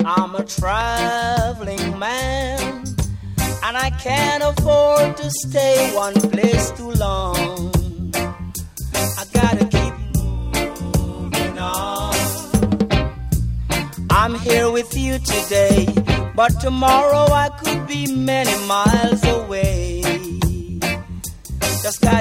I'm a traveling man, and I can't afford to stay one place too long. I gotta keep moving on. I'm here with you today, but tomorrow I could be many miles away. Just gotta